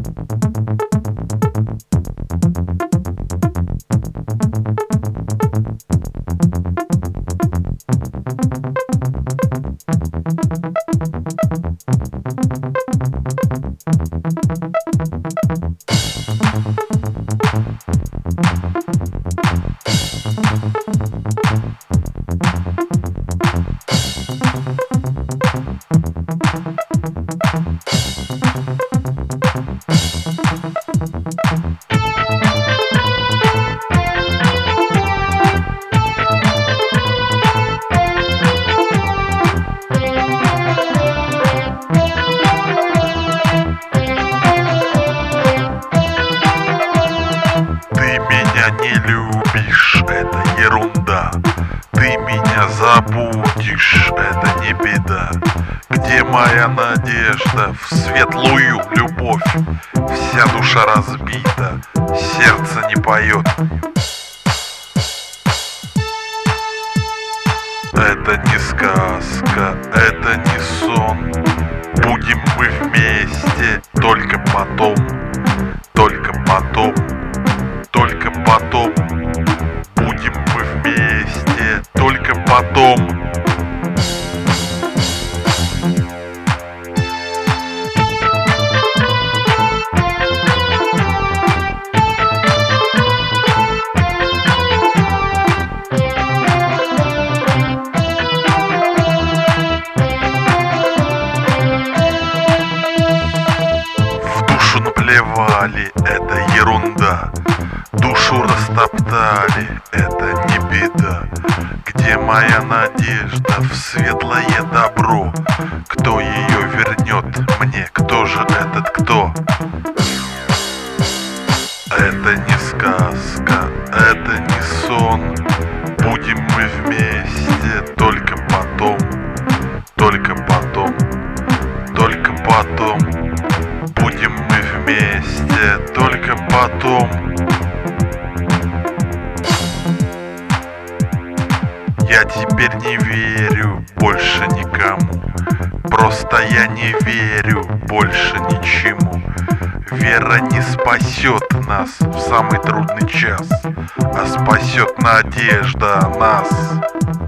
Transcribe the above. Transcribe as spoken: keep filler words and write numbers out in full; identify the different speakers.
Speaker 1: Не любишь, это ерунда. Ты меня забудешь, это не беда. Где моя надежда в светлую любовь? Вся душа разбита, сердце не поет. Это не сказка, это не сон. Будем мы вместе только потом, только потом. Только потом будем мы вместе, только потом. В душу наплевали, это ерунда. Душу растоптали, это не беда. Где моя надежда в светлое добро? Кто ее вернет мне? Кто же этот кто? Это не сказка, это не сон. Будем мы вместе только потом, только потом, только потом. Будем мы вместе только потом. Я теперь не верю больше никому. Просто я не верю больше ничему. Вера не спасет нас в самый трудный час, а спасет надежда нас.